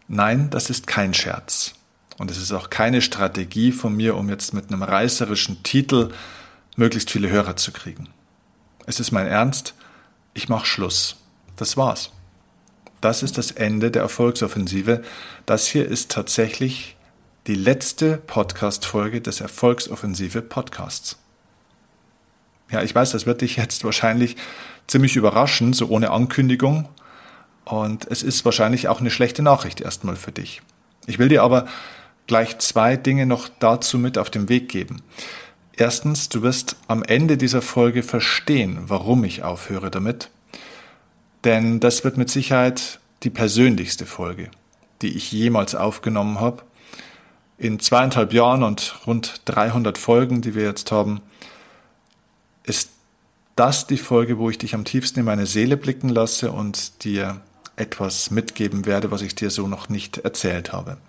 Nein, das ist kein Scherz. Und es ist auch keine Strategie von mir, um jetzt mit einem reißerischen Titel möglichst viele Hörer zu kriegen. Es ist mein Ernst, ich mache Schluss. Das war's. Das ist das Ende der Erfolgsoffensive. Das hier ist tatsächlich die letzte Podcast-Folge des Erfolgsoffensive-Podcasts. Ja, ich weiß, das wird dich jetzt wahrscheinlich ziemlich überraschen, so ohne Ankündigung. Und es ist wahrscheinlich auch eine schlechte Nachricht erstmal für dich. Ich will dir aber gleich 2 Dinge noch dazu mit auf den Weg geben. Erstens, du wirst am Ende dieser Folge verstehen, warum ich aufhöre damit. Denn das wird mit Sicherheit die persönlichste Folge, die ich jemals aufgenommen habe. In 2,5 Jahren und rund 300 Folgen, die wir jetzt haben, ist das die Folge, wo ich dich am tiefsten in meine Seele blicken lasse und dir etwas mitgeben werde, was ich dir so noch nicht erzählt habe.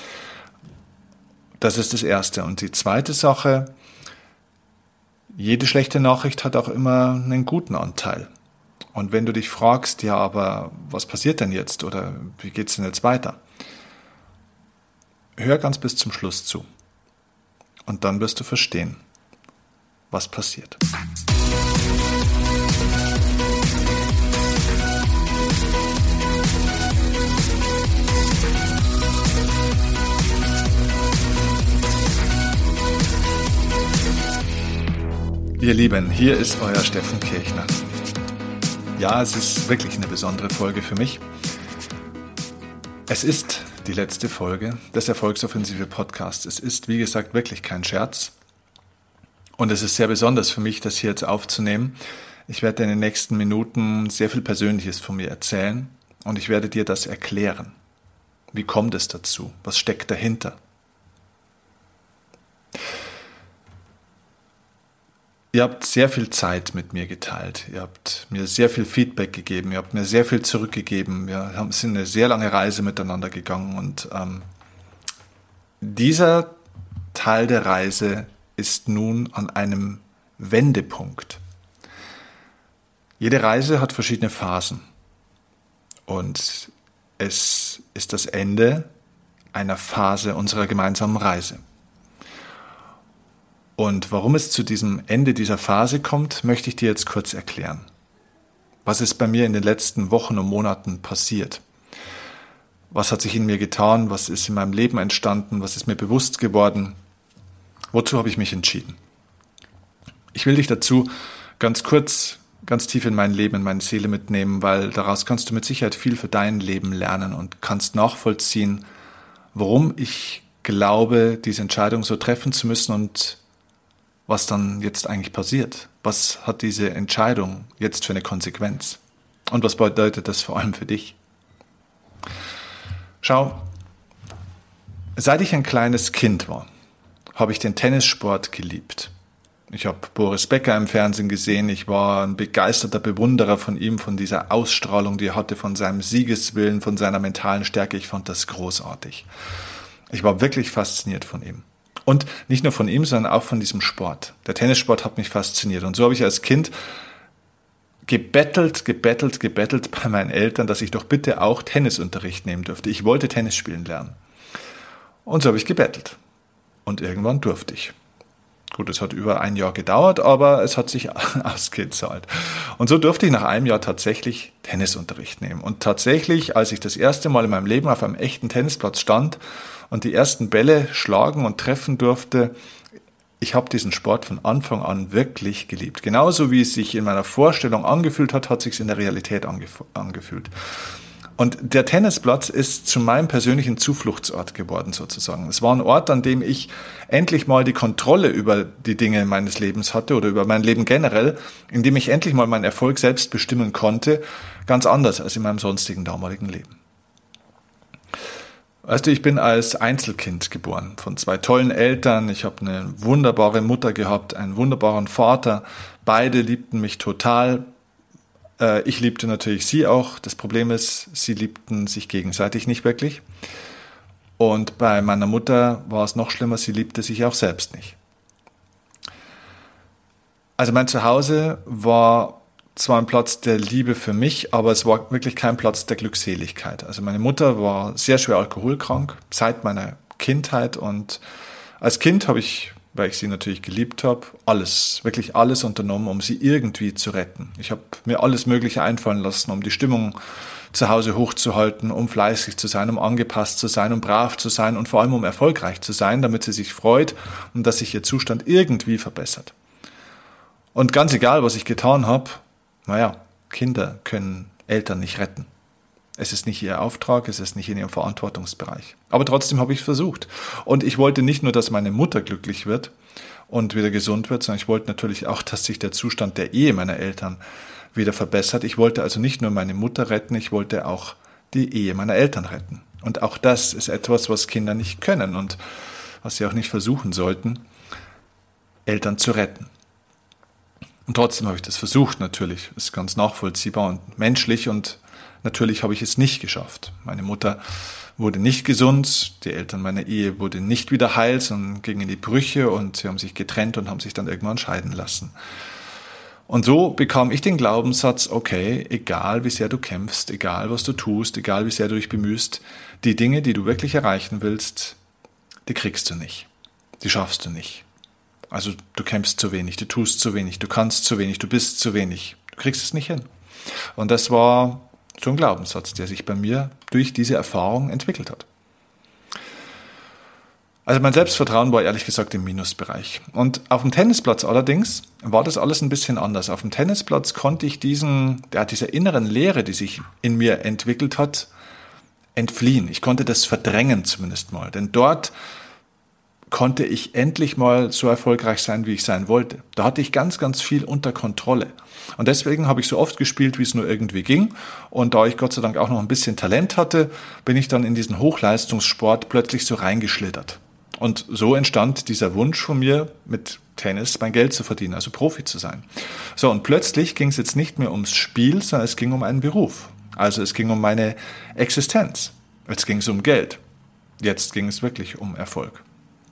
Das ist das Erste. Und die zweite Sache, jede schlechte Nachricht hat auch immer einen guten Anteil. Und wenn du dich fragst, ja, aber was passiert denn jetzt oder wie geht's denn jetzt weiter? Hör ganz bis zum Schluss zu. Und dann wirst du verstehen, was passiert. Ihr Lieben, hier ist euer Steffen Kirchner. Ja, es ist wirklich eine besondere Folge für mich. Es ist die letzte Folge des Erfolgsoffensive Podcasts. Es ist, wie gesagt, wirklich kein Scherz. Und es ist sehr besonders für mich, das hier jetzt aufzunehmen. Ich werde in den nächsten Minuten sehr viel Persönliches von mir erzählen und ich werde dir das erklären. Wie kommt es dazu? Was steckt dahinter? Ihr habt sehr viel Zeit mit mir geteilt. Ihr habt mir sehr viel Feedback gegeben. Ihr habt mir sehr viel zurückgegeben. Wir sind eine sehr lange Reise miteinander gegangen. Und dieser Teil der Reise ist nun an einem Wendepunkt. Jede Reise hat verschiedene Phasen. Und es ist das Ende einer Phase unserer gemeinsamen Reise. Und warum es zu diesem Ende dieser Phase kommt, möchte ich dir jetzt kurz erklären. Was ist bei mir in den letzten Wochen und Monaten passiert? Was hat sich in mir getan? Was ist in meinem Leben entstanden? Was ist mir bewusst geworden? Wozu habe ich mich entschieden? Ich will dich dazu ganz kurz, ganz tief in mein Leben, in meine Seele mitnehmen, weil daraus kannst du mit Sicherheit viel für dein Leben lernen und kannst nachvollziehen, warum ich glaube, diese Entscheidung so treffen zu müssen und was dann jetzt eigentlich passiert. Was hat diese Entscheidung jetzt für eine Konsequenz? Und was bedeutet das vor allem für dich? Schau, seit ich ein kleines Kind war, habe ich den Tennissport geliebt. Ich habe Boris Becker im Fernsehen gesehen. Ich war ein begeisterter Bewunderer von ihm, von dieser Ausstrahlung, die er hatte, von seinem Siegeswillen, von seiner mentalen Stärke. Ich fand das großartig. Ich war wirklich fasziniert von ihm. Und nicht nur von ihm, sondern auch von diesem Sport. Der Tennissport hat mich fasziniert. Und so habe ich als Kind gebettelt bei meinen Eltern, dass ich doch bitte auch Tennisunterricht nehmen dürfte. Ich wollte Tennis spielen lernen. Und so habe ich gebettelt. Und irgendwann durfte ich. Gut, es hat über 1 Jahr gedauert, aber es hat sich ausgezahlt. Und so durfte ich nach einem Jahr tatsächlich Tennisunterricht nehmen. Und tatsächlich, als ich das erste Mal in meinem Leben auf einem echten Tennisplatz stand und die ersten Bälle schlagen und treffen durfte, ich habe diesen Sport von Anfang an wirklich geliebt. Genauso wie es sich in meiner Vorstellung angefühlt hat, hat es sich in der Realität angefühlt. Und der Tennisplatz ist zu meinem persönlichen Zufluchtsort geworden sozusagen. Es war ein Ort, an dem ich endlich mal die Kontrolle über die Dinge meines Lebens hatte oder über mein Leben generell, in dem ich endlich mal meinen Erfolg selbst bestimmen konnte, ganz anders als in meinem sonstigen damaligen Leben. Weißt du, ich bin als Einzelkind geboren, von 2 tollen Eltern. Ich habe eine wunderbare Mutter gehabt, einen wunderbaren Vater. Beide liebten mich total. Ich liebte natürlich sie auch. Das Problem ist, sie liebten sich gegenseitig nicht wirklich. Und bei meiner Mutter war es noch schlimmer, sie liebte sich auch selbst nicht. Also mein Zuhause war zwar ein Platz der Liebe für mich, aber es war wirklich kein Platz der Glückseligkeit. Also meine Mutter war sehr schwer alkoholkrank seit meiner Kindheit und als Kind habe ich, weil ich sie natürlich geliebt habe, wirklich alles unternommen, um sie irgendwie zu retten. Ich habe mir alles Mögliche einfallen lassen, um die Stimmung zu Hause hochzuhalten, um fleißig zu sein, um angepasst zu sein, um brav zu sein und vor allem um erfolgreich zu sein, damit sie sich freut und dass sich ihr Zustand irgendwie verbessert. Und ganz egal, was ich getan habe, Kinder können Eltern nicht retten. Es ist nicht ihr Auftrag, es ist nicht in ihrem Verantwortungsbereich. Aber trotzdem habe ich es versucht. Und ich wollte nicht nur, dass meine Mutter glücklich wird und wieder gesund wird, sondern ich wollte natürlich auch, dass sich der Zustand der Ehe meiner Eltern wieder verbessert. Ich wollte also nicht nur meine Mutter retten, ich wollte auch die Ehe meiner Eltern retten. Und auch das ist etwas, was Kinder nicht können und was sie auch nicht versuchen sollten, Eltern zu retten. Und trotzdem habe ich das versucht, natürlich. Das ist ganz nachvollziehbar und menschlich und natürlich habe ich es nicht geschafft. Meine Mutter wurde nicht gesund, die Eltern meiner Ehe wurden nicht wieder heil, sondern gingen in die Brüche und sie haben sich getrennt und haben sich dann irgendwann scheiden lassen. Und so bekam ich den Glaubenssatz, okay, egal wie sehr du kämpfst, egal was du tust, egal wie sehr du dich bemühst, die Dinge, die du wirklich erreichen willst, die kriegst du nicht. Die schaffst du nicht. Also du kämpfst zu wenig, du tust zu wenig, du kannst zu wenig, du bist zu wenig. Du kriegst es nicht hin. Und das war so ein Glaubenssatz, der sich bei mir durch diese Erfahrung entwickelt hat. Also mein Selbstvertrauen war ehrlich gesagt im Minusbereich. Und auf dem Tennisplatz allerdings war das alles ein bisschen anders. Auf dem Tennisplatz konnte ich dieser inneren Leere, die sich in mir entwickelt hat, entfliehen. Ich konnte das verdrängen zumindest mal. Denn dort konnte ich endlich mal so erfolgreich sein, wie ich sein wollte. Da hatte ich ganz, ganz viel unter Kontrolle. Und deswegen habe ich so oft gespielt, wie es nur irgendwie ging. Und da ich Gott sei Dank auch noch ein bisschen Talent hatte, bin ich dann in diesen Hochleistungssport plötzlich so reingeschlittert. Und so entstand dieser Wunsch von mir, mit Tennis mein Geld zu verdienen, also Profi zu sein. So, und plötzlich ging es jetzt nicht mehr ums Spiel, sondern es ging um einen Beruf. Also es ging um meine Existenz. Jetzt ging es um Geld. Jetzt ging es wirklich um Erfolg.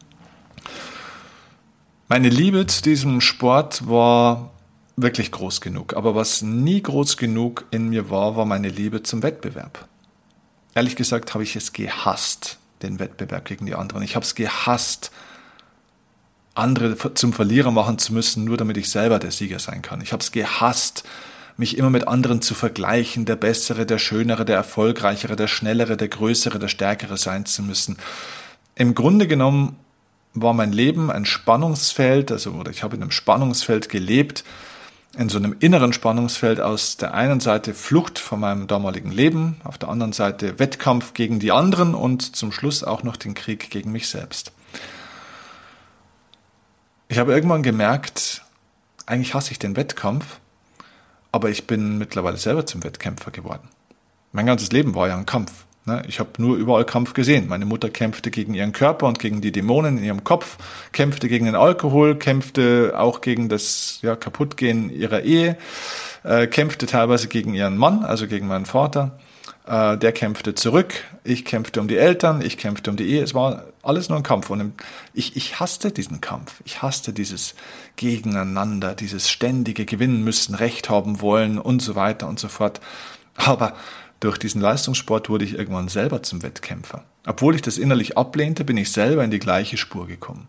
Meine Liebe zu diesem Sport war wirklich groß genug. Aber was nie groß genug in mir war, war meine Liebe zum Wettbewerb. Ehrlich gesagt habe ich es gehasst, den Wettbewerb gegen die anderen. Ich habe es gehasst, andere zum Verlierer machen zu müssen, nur damit ich selber der Sieger sein kann. Ich habe es gehasst, mich immer mit anderen zu vergleichen, der Bessere, der Schönere, der Erfolgreichere, der Schnellere, der Größere, der Stärkere sein zu müssen. Im Grunde genommen war mein Leben ein Spannungsfeld, ich habe in einem Spannungsfeld gelebt, in so einem inneren Spannungsfeld aus der einen Seite Flucht von meinem damaligen Leben, auf der anderen Seite Wettkampf gegen die anderen und zum Schluss auch noch den Krieg gegen mich selbst. Ich habe irgendwann gemerkt, eigentlich hasse ich den Wettkampf, aber ich bin mittlerweile selber zum Wettkämpfer geworden. Mein ganzes Leben war ja ein Kampf. Ich habe nur überall Kampf gesehen. Meine Mutter kämpfte gegen ihren Körper und gegen die Dämonen in ihrem Kopf, kämpfte gegen den Alkohol, kämpfte auch gegen das Kaputtgehen ihrer Ehe, kämpfte teilweise gegen ihren Mann, also gegen meinen Vater. Der kämpfte zurück, ich kämpfte um die Eltern, ich kämpfte um die Ehe. Es war alles nur ein Kampf. Und ich hasste diesen Kampf. Ich hasste dieses Gegeneinander, dieses ständige Gewinnen müssen, Recht haben wollen und so weiter und so fort. Aber durch diesen Leistungssport wurde ich irgendwann selber zum Wettkämpfer. Obwohl ich das innerlich ablehnte, bin ich selber in die gleiche Spur gekommen.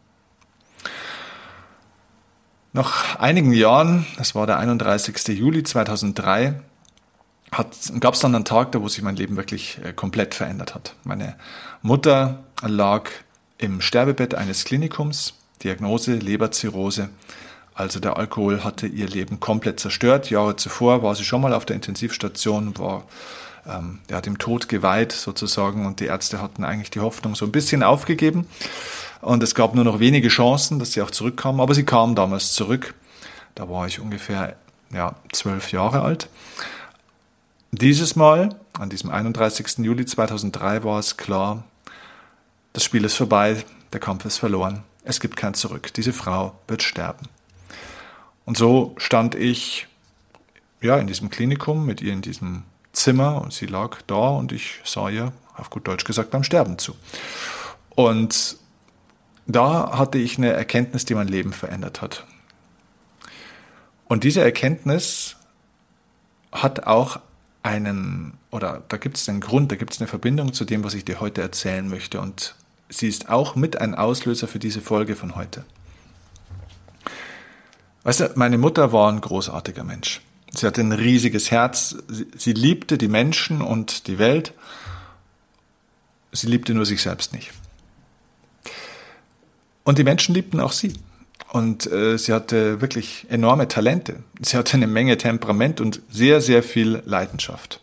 Nach einigen Jahren, das war der 31. Juli 2003, gab es dann einen Tag, wo sich mein Leben wirklich komplett verändert hat. Meine Mutter lag im Sterbebett eines Klinikums, Diagnose Leberzirrhose. Also der Alkohol hatte ihr Leben komplett zerstört. Jahre zuvor war sie schon mal auf der Intensivstation, war dem Tod geweiht sozusagen und die Ärzte hatten eigentlich die Hoffnung so ein bisschen aufgegeben und es gab nur noch wenige Chancen, dass sie auch zurückkam, aber sie kam damals zurück. Da war ich ungefähr 12 Jahre alt. Dieses Mal, an diesem 31. Juli 2003, war es klar, das Spiel ist vorbei, der Kampf ist verloren, es gibt kein Zurück, diese Frau wird sterben. Und so stand ich in diesem Klinikum mit ihr in diesem Zimmer und sie lag da und ich sah ihr, auf gut Deutsch gesagt, beim Sterben zu. Und da hatte ich eine Erkenntnis, die mein Leben verändert hat. Und diese Erkenntnis hat auch da gibt es einen Grund, da gibt es eine Verbindung zu dem, was ich dir heute erzählen möchte. Und sie ist auch mit ein Auslöser für diese Folge von heute. Weißt du, meine Mutter war ein großartiger Mensch. Sie hatte ein riesiges Herz. Sie liebte die Menschen und die Welt. Sie liebte nur sich selbst nicht. Und die Menschen liebten auch sie. Und sie hatte wirklich enorme Talente. Sie hatte eine Menge Temperament und sehr, sehr viel Leidenschaft.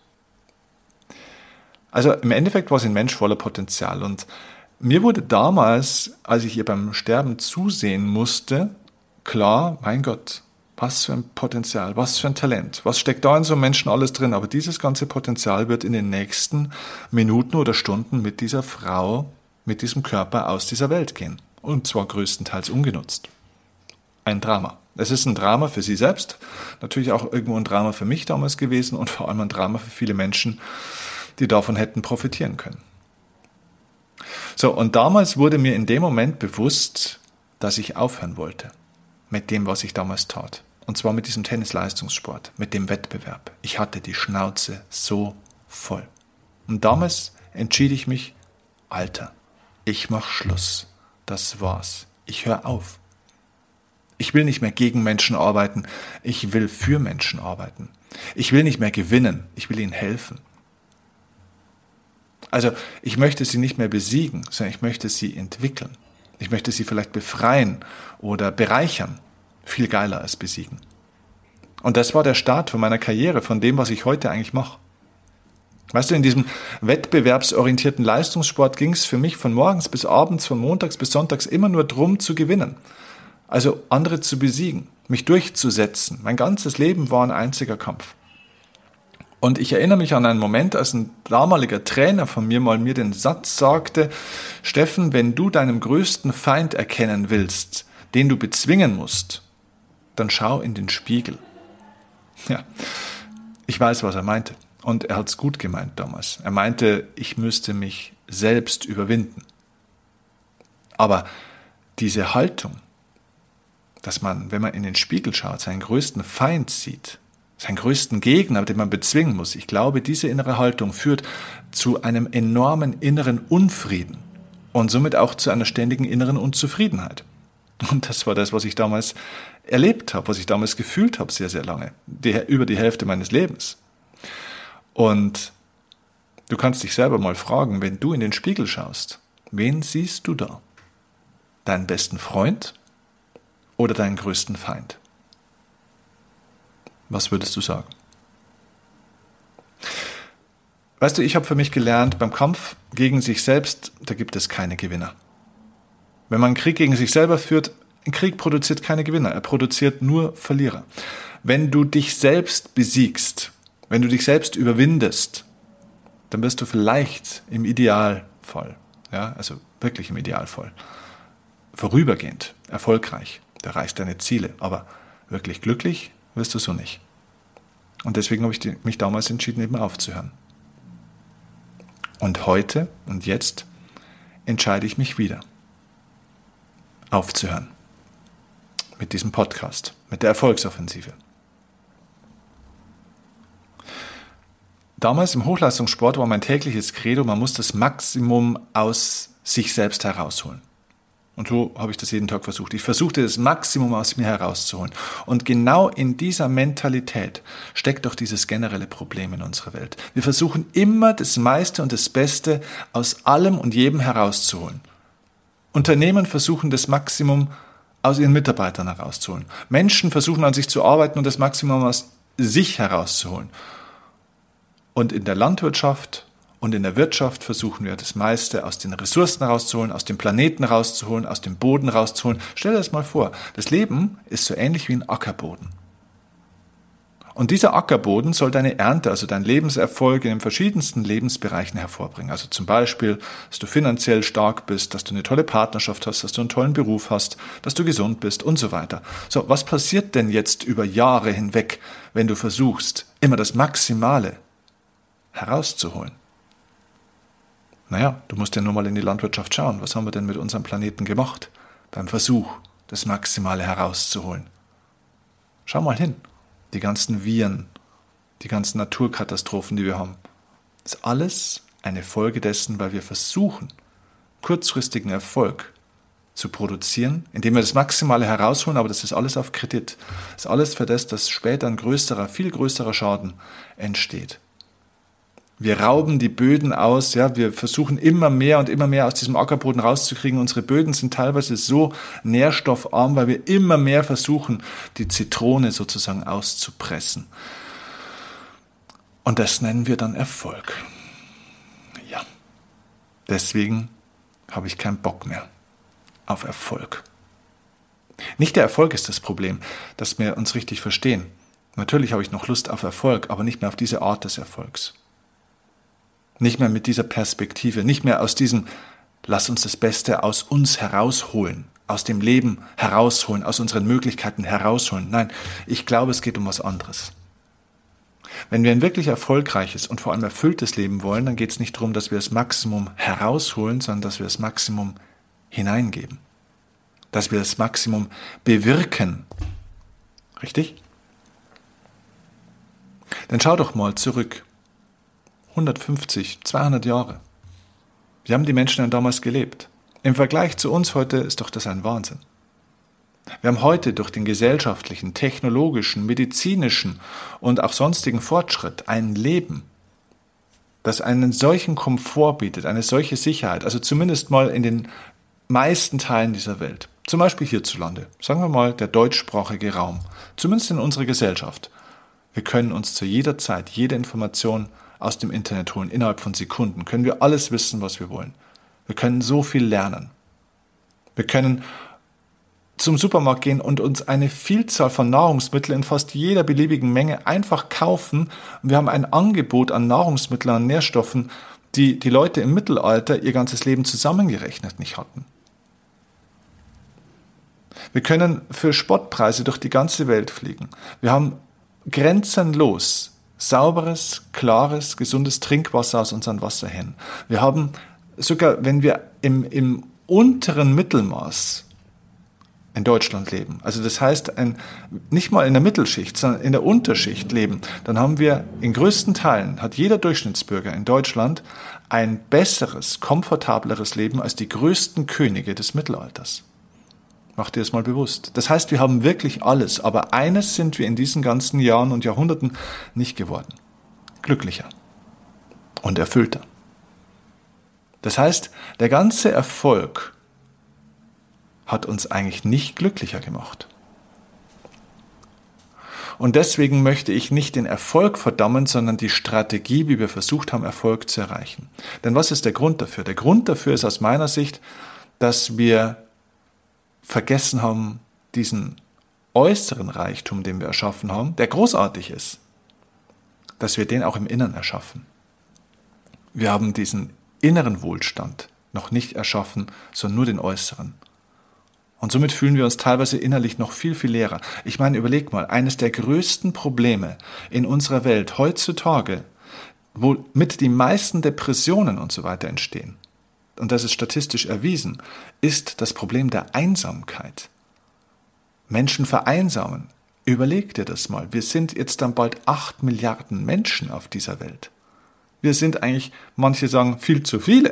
Also im Endeffekt war sie ein Mensch voller Potenzial. Und mir wurde damals, als ich ihr beim Sterben zusehen musste, klar, mein Gott, was für ein Potenzial, was für ein Talent, was steckt da in so einem Menschen alles drin. Aber dieses ganze Potenzial wird in den nächsten Minuten oder Stunden mit dieser Frau, mit diesem Körper aus dieser Welt gehen. Und zwar größtenteils ungenutzt. Ein Drama. Es ist ein Drama für sie selbst, natürlich auch irgendwo ein Drama für mich damals gewesen und vor allem ein Drama für viele Menschen, die davon hätten profitieren können. So, und damals wurde mir in dem Moment bewusst, dass ich aufhören wollte mit dem, was ich damals tat. Und zwar mit diesem Tennisleistungssport, mit dem Wettbewerb. Ich hatte die Schnauze so voll. Und damals entschied ich mich, Alter, ich mach Schluss. Das war's. Ich höre auf. Ich will nicht mehr gegen Menschen arbeiten, ich will für Menschen arbeiten. Ich will nicht mehr gewinnen, ich will ihnen helfen. Also ich möchte sie nicht mehr besiegen, sondern ich möchte sie entwickeln. Ich möchte sie vielleicht befreien oder bereichern. Viel geiler als besiegen. Und das war der Start von meiner Karriere, von dem, was ich heute eigentlich mache. Weißt du, in diesem wettbewerbsorientierten Leistungssport ging es für mich von morgens bis abends, von montags bis sonntags immer nur darum zu gewinnen. Also andere zu besiegen, mich durchzusetzen. Mein ganzes Leben war ein einziger Kampf. Und ich erinnere mich an einen Moment, als ein damaliger Trainer von mir mal mir den Satz sagte, Steffen, wenn du deinem größten Feind erkennen willst, den du bezwingen musst, dann schau in den Spiegel. Ja, ich weiß, was er meinte. Und er hat es gut gemeint damals. Er meinte, ich müsste mich selbst überwinden. Aber diese Haltung, dass man, wenn man in den Spiegel schaut, seinen größten Feind sieht, seinen größten Gegner, den man bezwingen muss. Ich glaube, diese innere Haltung führt zu einem enormen inneren Unfrieden und somit auch zu einer ständigen inneren Unzufriedenheit. Und das war das, was ich damals erlebt habe, was ich damals gefühlt habe, sehr, sehr lange, über die Hälfte meines Lebens. Und du kannst dich selber mal fragen, wenn du in den Spiegel schaust, wen siehst du da? Deinen besten Freund oder deinen größten Feind? Was würdest du sagen? Weißt du, ich habe für mich gelernt, beim Kampf gegen sich selbst, da gibt es keine Gewinner. Wenn man einen Krieg gegen sich selber führt, ein Krieg produziert keine Gewinner, er produziert nur Verlierer. Wenn du dich selbst besiegst, wenn du dich selbst überwindest, dann wirst du vielleicht im Idealfall, ja, also wirklich im Idealfall, vorübergehend erfolgreich, du erreichst deine Ziele, aber wirklich glücklich wirst du so nicht. Und deswegen habe ich mich damals entschieden, eben aufzuhören. Und heute und jetzt entscheide ich mich wieder, aufzuhören. Mit diesem Podcast, mit der Erfolgsoffensive. Damals im Hochleistungssport war mein tägliches Credo, man muss das Maximum aus sich selbst herausholen. Und so habe ich das jeden Tag versucht. Ich versuchte das Maximum aus mir herauszuholen. Und genau in dieser Mentalität steckt doch dieses generelle Problem in unserer Welt. Wir versuchen immer das meiste und das Beste aus allem und jedem herauszuholen. Unternehmen versuchen das Maximum aus ihren Mitarbeitern herauszuholen. Menschen versuchen an sich zu arbeiten und das Maximum aus sich herauszuholen. Und in der Landwirtschaft und in der Wirtschaft versuchen wir das meiste aus den Ressourcen rauszuholen, aus dem Planeten rauszuholen, aus dem Boden rauszuholen. Stell dir das mal vor, das Leben ist so ähnlich wie ein Ackerboden. Und dieser Ackerboden soll deine Ernte, also dein Lebenserfolg in den verschiedensten Lebensbereichen hervorbringen. Also zum Beispiel, dass du finanziell stark bist, dass du eine tolle Partnerschaft hast, dass du einen tollen Beruf hast, dass du gesund bist und so weiter. So, was passiert denn jetzt über Jahre hinweg, wenn du versuchst, immer das Maximale herauszuholen? Naja, du musst ja nur mal in die Landwirtschaft schauen. Was haben wir denn mit unserem Planeten gemacht? Beim Versuch, das Maximale herauszuholen. Schau mal hin. Die ganzen Viren, die ganzen Naturkatastrophen, die wir haben. Das ist alles eine Folge dessen, weil wir versuchen, kurzfristigen Erfolg zu produzieren, indem wir das Maximale herausholen, aber das ist alles auf Kredit. Das ist alles für das, dass später ein größerer, viel größerer Schaden entsteht. Wir rauben die Böden aus, ja, wir versuchen immer mehr und immer mehr aus diesem Ackerboden rauszukriegen. Unsere Böden sind teilweise so nährstoffarm, weil wir immer mehr versuchen, die Zitrone sozusagen auszupressen. Und das nennen wir dann Erfolg. Ja, deswegen habe ich keinen Bock mehr auf Erfolg. Nicht der Erfolg ist das Problem, dass wir uns richtig verstehen. Natürlich habe ich noch Lust auf Erfolg, aber nicht mehr auf diese Art des Erfolgs. Nicht mehr mit dieser Perspektive, nicht mehr aus diesem, lass uns das Beste aus uns herausholen, aus dem Leben herausholen, aus unseren Möglichkeiten herausholen. Nein, ich glaube, es geht um was anderes. Wenn wir ein wirklich erfolgreiches und vor allem erfülltes Leben wollen, dann geht es nicht darum, dass wir das Maximum herausholen, sondern dass wir das Maximum hineingeben. Dass wir das Maximum bewirken. Richtig? Dann schau doch mal zurück. 150, 200 Jahre. Wie haben die Menschen denn damals gelebt? Im Vergleich zu uns heute ist doch das ein Wahnsinn. Wir haben heute durch den gesellschaftlichen, technologischen, medizinischen und auch sonstigen Fortschritt ein Leben, das einen solchen Komfort bietet, eine solche Sicherheit, also zumindest mal in den meisten Teilen dieser Welt. Zum Beispiel hierzulande, sagen wir mal der deutschsprachige Raum, zumindest in unserer Gesellschaft. Wir können uns zu jeder Zeit jede Information aus dem Internet holen. Innerhalb von Sekunden können wir alles wissen, was wir wollen. Wir können so viel lernen. Wir können zum Supermarkt gehen und uns eine Vielzahl von Nahrungsmitteln in fast jeder beliebigen Menge einfach kaufen. Und wir haben ein Angebot an Nahrungsmitteln, an Nährstoffen, die die Leute im Mittelalter ihr ganzes Leben zusammengerechnet nicht hatten. Wir können für Spottpreise durch die ganze Welt fliegen. Wir haben grenzenlos sauberes, klares, gesundes Trinkwasser aus unseren Wasserhähnen. Wir haben sogar, wenn wir im unteren Mittelmaß in Deutschland leben, also das heißt nicht mal in der Mittelschicht, sondern in der Unterschicht leben, dann haben wir in größten Teilen, hat jeder Durchschnittsbürger in Deutschland ein besseres, komfortableres Leben als die größten Könige des Mittelalters. Mach dir das mal bewusst. Das heißt, wir haben wirklich alles, aber eines sind wir in diesen ganzen Jahren und Jahrhunderten nicht geworden. Glücklicher und erfüllter. Das heißt, der ganze Erfolg hat uns eigentlich nicht glücklicher gemacht. Und deswegen möchte ich nicht den Erfolg verdammen, sondern die Strategie, wie wir versucht haben, Erfolg zu erreichen. Denn was ist der Grund dafür? Der Grund dafür ist aus meiner Sicht, dass wir vergessen haben, diesen äußeren Reichtum, den wir erschaffen haben, der großartig ist, dass wir den auch im Inneren erschaffen. Wir haben diesen inneren Wohlstand noch nicht erschaffen, sondern nur den äußeren. Und somit fühlen wir uns teilweise innerlich noch viel, viel leerer. Ich meine, überleg mal, eines der größten Probleme in unserer Welt heutzutage, womit die meisten Depressionen und so weiter entstehen, und das ist statistisch erwiesen, ist das Problem der Einsamkeit. Menschen vereinsamen. Überleg dir das mal. Wir sind jetzt dann bald 8 Milliarden Menschen auf dieser Welt. Wir sind eigentlich, manche sagen, viel zu viele.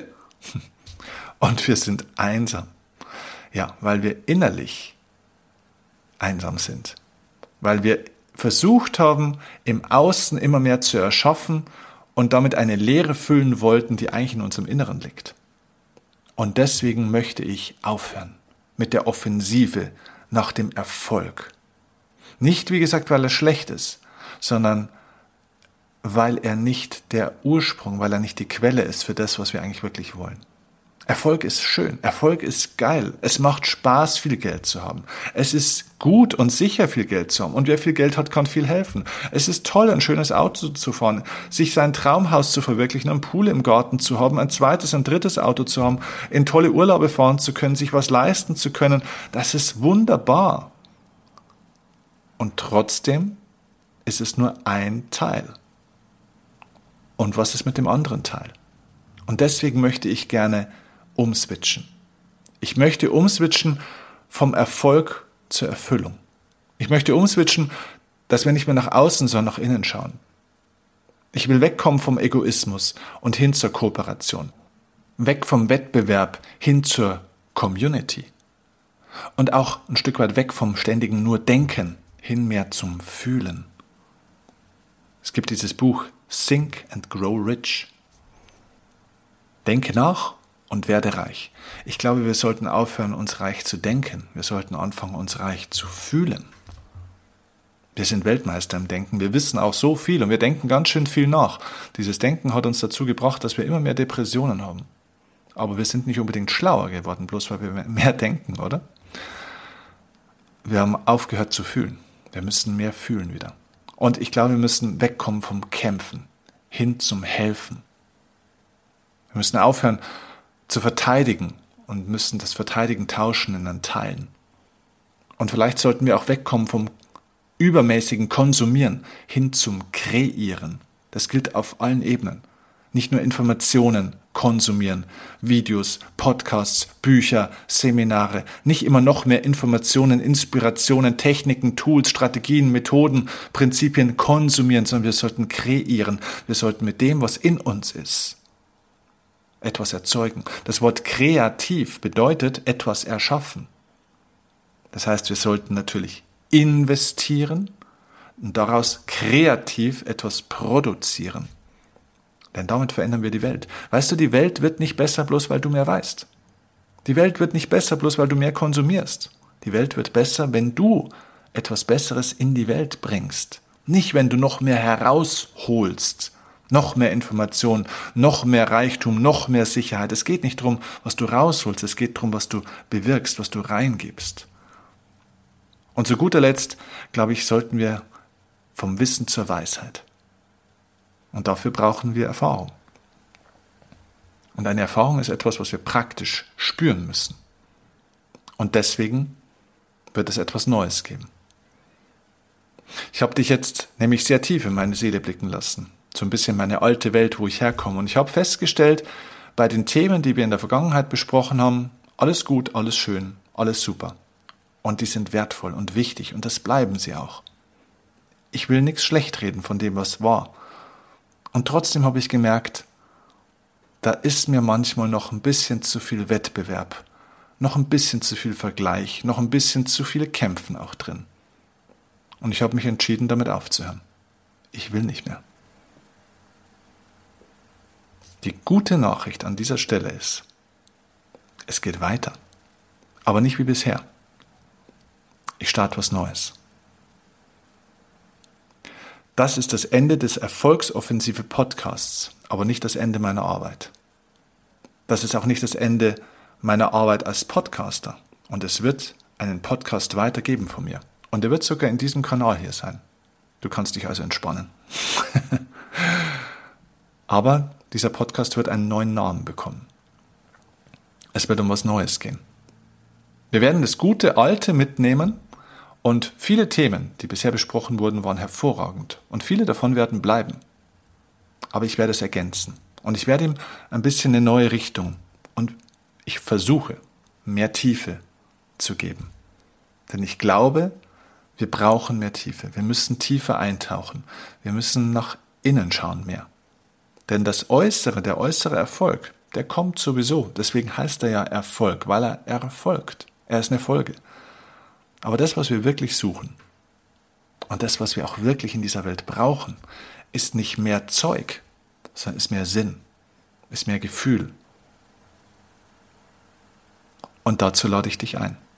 Und wir sind einsam. Ja, weil wir innerlich einsam sind. Weil wir versucht haben, im Außen immer mehr zu erschaffen und damit eine Leere füllen wollten, die eigentlich in unserem Inneren liegt. Und deswegen möchte ich aufhören mit der Offensive nach dem Erfolg. Nicht, wie gesagt, weil er schlecht ist, sondern weil er nicht der Ursprung, weil er nicht die Quelle ist für das, was wir eigentlich wirklich wollen. Erfolg ist schön, Erfolg ist geil, es macht Spaß, viel Geld zu haben. Es ist gut und sicher, viel Geld zu haben. Und wer viel Geld hat, kann viel helfen. Es ist toll, ein schönes Auto zu fahren, sich sein Traumhaus zu verwirklichen, einen Pool im Garten zu haben, ein zweites, ein drittes Auto zu haben, in tolle Urlaube fahren zu können, sich was leisten zu können. Das ist wunderbar. Und trotzdem ist es nur ein Teil. Und was ist mit dem anderen Teil? Und deswegen möchte ich gerne umswitchen. Ich möchte umswitchen vom Erfolg zur Erfüllung. Ich möchte umswitchen, dass wir nicht mehr nach außen, sondern nach innen schauen. Ich will wegkommen vom Egoismus und hin zur Kooperation. Weg vom Wettbewerb hin zur Community. Und auch ein Stück weit weg vom ständigen nur Denken hin mehr zum Fühlen. Es gibt dieses Buch Think and Grow Rich. Denke nach und werde reich. Ich glaube, wir sollten aufhören, uns reich zu denken. Wir sollten anfangen, uns reich zu fühlen. Wir sind Weltmeister im Denken. Wir wissen auch so viel und wir denken ganz schön viel nach. Dieses Denken hat uns dazu gebracht, dass wir immer mehr Depressionen haben. Aber wir sind nicht unbedingt schlauer geworden, bloß weil wir mehr denken, oder? Wir haben aufgehört zu fühlen. Wir müssen mehr fühlen wieder. Und ich glaube, wir müssen wegkommen vom Kämpfen hin zum Helfen. Wir müssen aufhören zu verteidigen und müssen das Verteidigen tauschen in einen Teilen. Und vielleicht sollten wir auch wegkommen vom übermäßigen Konsumieren hin zum Kreieren. Das gilt auf allen Ebenen. Nicht nur Informationen konsumieren, Videos, Podcasts, Bücher, Seminare, nicht immer noch mehr Informationen, Inspirationen, Techniken, Tools, Strategien, Methoden, Prinzipien konsumieren, sondern wir sollten kreieren. Wir sollten mit dem, was in uns ist, etwas erzeugen. Das Wort kreativ bedeutet etwas erschaffen. Das heißt, wir sollten natürlich investieren und daraus kreativ etwas produzieren. Denn damit verändern wir die Welt. Weißt du, die Welt wird nicht besser, bloß weil du mehr weißt. Die Welt wird nicht besser, bloß weil du mehr konsumierst. Die Welt wird besser, wenn du etwas Besseres in die Welt bringst. Nicht, wenn du noch mehr herausholst, noch mehr Information, noch mehr Reichtum, noch mehr Sicherheit. Es geht nicht darum, was du rausholst, es geht darum, was du bewirkst, was du reingibst. Und zu guter Letzt, glaube ich, sollten wir vom Wissen zur Weisheit. Und dafür brauchen wir Erfahrung. Und eine Erfahrung ist etwas, was wir praktisch spüren müssen. Und deswegen wird es etwas Neues geben. Ich habe dich jetzt nämlich sehr tief in meine Seele blicken lassen. So ein bisschen meine alte Welt, wo ich herkomme. Und ich habe festgestellt, bei den Themen, die wir in der Vergangenheit besprochen haben, alles gut, alles schön, alles super. Und die sind wertvoll und wichtig und das bleiben sie auch. Ich will nichts schlecht reden von dem, was war. Und trotzdem habe ich gemerkt, da ist mir manchmal noch ein bisschen zu viel Wettbewerb, noch ein bisschen zu viel Vergleich, noch ein bisschen zu viele Kämpfen auch drin. Und ich habe mich entschieden, damit aufzuhören. Ich will nicht mehr. Die gute Nachricht an dieser Stelle ist, es geht weiter, aber nicht wie bisher. Ich starte was Neues. Das ist das Ende des Erfolgsoffensive Podcasts, aber nicht das Ende meiner Arbeit. Das ist auch nicht das Ende meiner Arbeit als Podcaster. Und es wird einen Podcast weitergeben von mir. Und er wird sogar in diesem Kanal hier sein. Du kannst dich also entspannen. Aber dieser Podcast wird einen neuen Namen bekommen. Es wird um was Neues gehen. Wir werden das gute Alte mitnehmen. Und viele Themen, die bisher besprochen wurden, waren hervorragend. Und viele davon werden bleiben. Aber ich werde es ergänzen. Und ich werde ihm ein bisschen eine neue Richtung. Und ich versuche, mehr Tiefe zu geben. Denn ich glaube, wir brauchen mehr Tiefe. Wir müssen tiefer eintauchen. Wir müssen nach innen schauen mehr. Denn das Äußere, der äußere Erfolg, der kommt sowieso. Deswegen heißt er ja Erfolg, weil er erfolgt. Er ist eine Folge. Aber das, was wir wirklich suchen und das, was wir auch wirklich in dieser Welt brauchen, ist nicht mehr Zeug, sondern ist mehr Sinn, ist mehr Gefühl. Und dazu lade ich dich ein.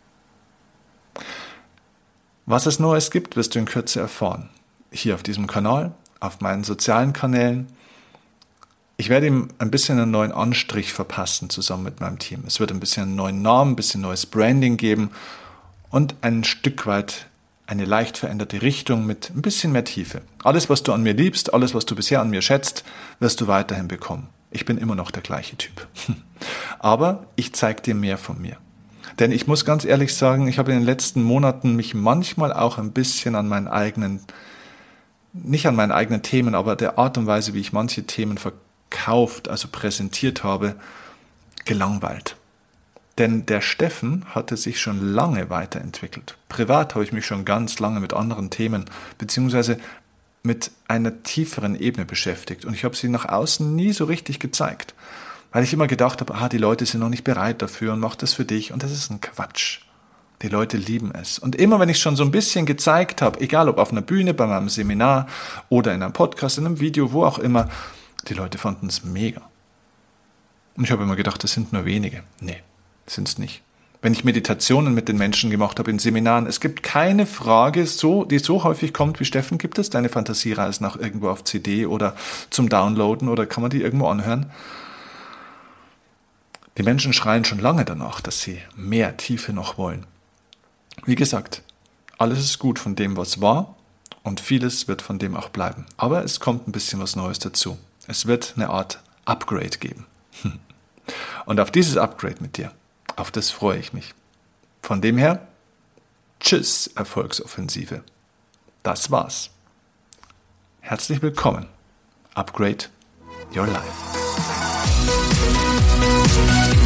Was es Neues gibt, wirst du in Kürze erfahren. Hier auf diesem Kanal, auf meinen sozialen Kanälen. Ich werde ihm ein bisschen einen neuen Anstrich verpassen, zusammen mit meinem Team. Es wird ein bisschen einen neuen Namen, ein bisschen neues Branding geben. Und ein Stück weit eine leicht veränderte Richtung mit ein bisschen mehr Tiefe. Alles, was du an mir liebst, alles, was du bisher an mir schätzt, wirst du weiterhin bekommen. Ich bin immer noch der gleiche Typ. Aber ich zeige dir mehr von mir. Denn ich muss ganz ehrlich sagen, ich habe in den letzten Monaten mich manchmal auch ein bisschen an meinen eigenen, nicht an meinen eigenen Themen, aber der Art und Weise, wie ich manche Themen verkauft, also präsentiert habe, gelangweilt. Denn der Steffen hatte sich schon lange weiterentwickelt. Privat habe ich mich schon ganz lange mit anderen Themen, beziehungsweise mit einer tieferen Ebene beschäftigt und ich habe sie nach außen nie so richtig gezeigt, weil ich immer gedacht habe, die Leute sind noch nicht bereit dafür und mach das für dich und das ist ein Quatsch. Die Leute lieben es. Und immer wenn ich schon so ein bisschen gezeigt habe, egal ob auf einer Bühne, bei meinem Seminar oder in einem Podcast, in einem Video, wo auch immer, die Leute fanden es mega. Und ich habe immer gedacht, das sind nur wenige. Nee, sind es nicht. Wenn ich Meditationen mit den Menschen gemacht habe in Seminaren, es gibt keine Frage, die so häufig kommt wie: Steffen, gibt es deine Fantasiereisen noch irgendwo auf CD oder zum Downloaden oder kann man die irgendwo anhören? Die Menschen schreien schon lange danach, dass sie mehr Tiefe noch wollen. Wie gesagt, alles ist gut von dem, was war und vieles wird von dem auch bleiben. Aber es kommt ein bisschen was Neues dazu. Es wird eine Art Upgrade geben. Und auf dieses Upgrade mit dir, auf das freue ich mich. Von dem her, tschüss, Erfolgsoffensive. Das war's. Herzlich willkommen. Upgrade your life.